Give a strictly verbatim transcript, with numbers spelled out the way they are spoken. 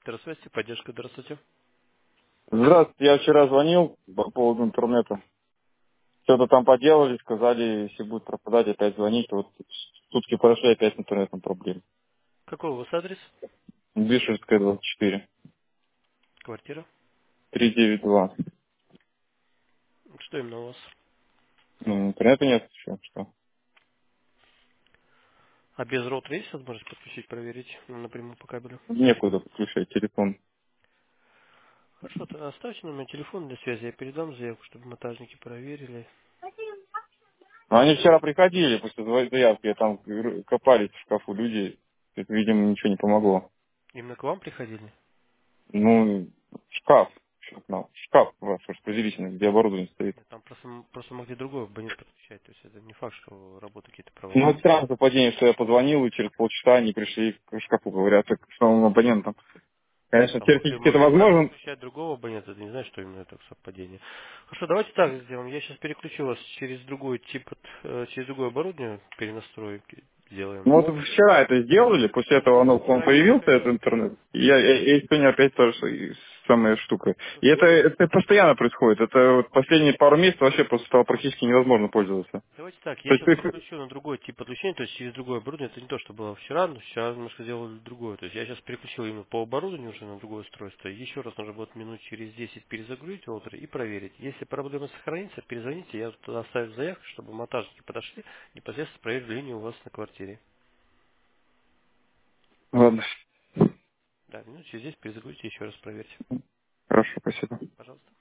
Центр связи, поддержка, здравствуйте. Здравствуйте, я вчера звонил по поводу интернета. Что-то там поделали, сказали, если будет пропадать, опять звонить. Вот сутки прошли, опять с интернетом проблемы. Какой у вас адрес? Бишевская, двадцать четыре, Квартира? три девять два. Что именно у вас? Ну, интернета нет еще, что? А без роутера есть возможность подключить, проверить напрямую по кабелю? Некуда подключать телефон. Хорошо, то оставьте номер телефона для связи, я передам заявку, чтобы монтажники проверили. Но они вчера приходили после зав- заявки, там р- копались в шкафу люди. Это, видимо, ничего не помогло. Именно к вам приходили? Ну, шкаф, шкаф, ну, шкаф ваш распределительный, где оборудование стоит. Нет, там просто, просто могли другой абонент подключать, то есть это не факт, что работы какие-то Ну, проводить. это странное совпадение, что я позвонил, и через полчаса они пришли к шкафу, говорят, к основным абонентам. Конечно, Там могли, технически это могли сами возможно. подключать другого абонента, это не значит, что именно это совпадение. Хорошо, давайте так сделаем. Я сейчас переключу вас через другой тип, от- э, через другое оборудование, перенастройки сделаем. Ну вот вчера это сделали, после этого Ну, оно, он вчера видел, появился, что этот интернет. И, я, и, и сегодня опять тоже с- самая штука. И это, это постоянно происходит. Это вот последние пару месяцев вообще просто стало практически невозможно пользоваться. давайте так, То я есть, сейчас ты- переключу на другой тип подключения, то есть через другое оборудование. Это не то, что было вчера, но вчера немножко сделали другое. То есть я сейчас переключил именно по оборудованию уже на другое устройство. Еще раз нужно будет минут через десять перезагрузить роутер и проверить. Если проблема сохранится, перезвоните, я туда оставлю заявку, чтобы монтажники подошли, непосредственно проверили линию у вас на квартире. ладно, Да, минут через десять перезагрузите, еще раз проверьте. хорошо, спасибо. Пожалуйста.